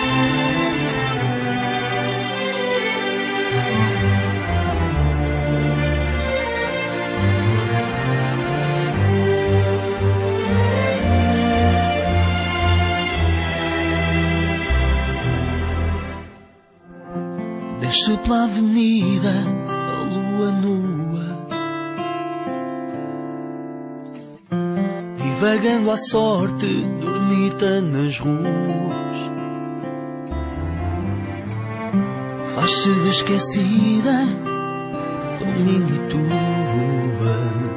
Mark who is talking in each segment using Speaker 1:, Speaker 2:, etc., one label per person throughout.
Speaker 1: Desce pela avenida a lua nua, divagando à sorte, dormita nas ruas. Faz-se de esquecida, domingo e tua,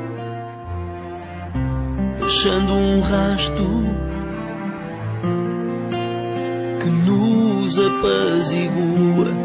Speaker 1: deixando um rasto que nos apazigua.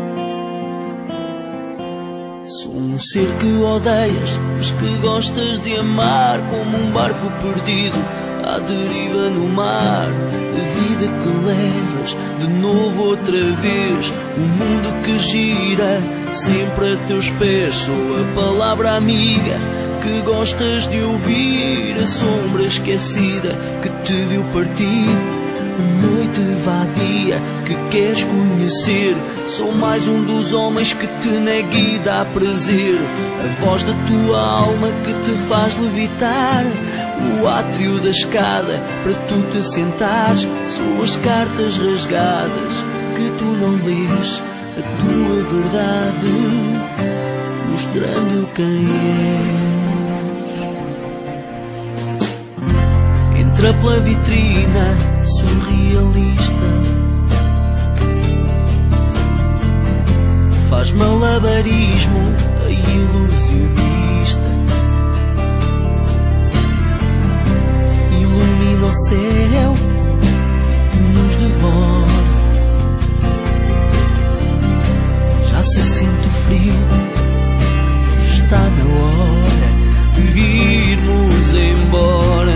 Speaker 1: Sou um ser que odeias, mas que gostas de amar, como um barco perdido à deriva no mar. A vida que levas de novo outra vez, o mundo que gira sempre a teus pés. Sou a palavra amiga que gostas de ouvir, a sombra esquecida que te viu partir. A noite vadia que queres conhecer, sou mais um dos homens que te nega e dá prazer. A voz da tua alma que te faz levitar, o átrio da escada para tu te sentares. São as cartas rasgadas que tu não lês, a tua verdade mostrando quem és. Entra pela vitrina surrealista, faz malabarismo a ilusionista, ilumina o céu que nos devora. Já se sente o frio, está na hora de irmos embora.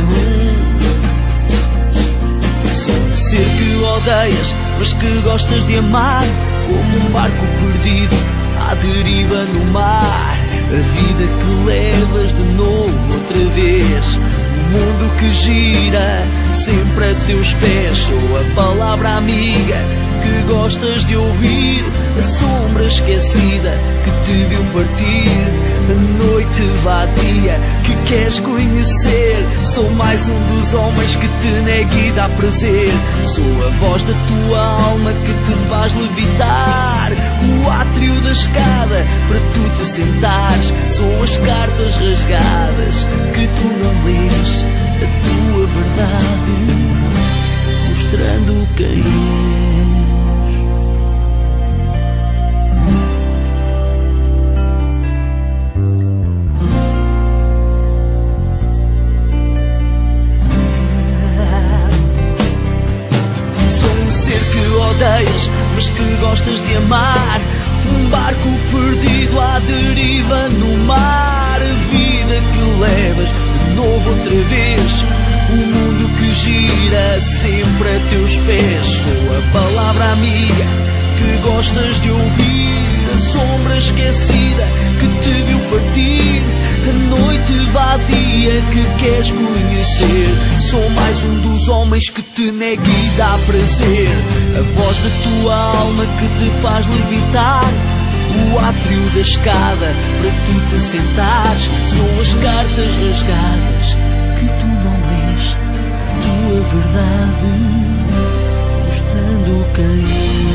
Speaker 1: Ser que odeias, mas que gostas de amar, como um barco perdido à deriva no mar. A vida que levas de novo outra vez, o mundo que gira sempre a teus pés. Sou a palavra amiga que gostas de ouvir, a sombra esquecida que te viu partir. A noite vadia que queres conhecer, sou mais um dos homens que te nega e dá prazer. Sou a voz da tua alma que te faz levitar, o átrio da escada para tu te sentares. São as cartas rasgadas que tu não lês, a tua verdade mostrando quem és. Odeias, mas que gostas de amar, um barco perdido à deriva no mar. A vida que levas de novo outra vez, o mundo que gira sempre a teus pés. Sou a palavra amiga que gostas de ouvir, a sombra esquecida que te viu partir. A noite vadia que queres conhecer, sou mais um dos homens que te nega e dá prazer. A voz da tua alma que te faz levitar, o átrio da escada para tu te sentares. São as cartas rasgadas que tu não lês, a tua verdade mostrando quem és.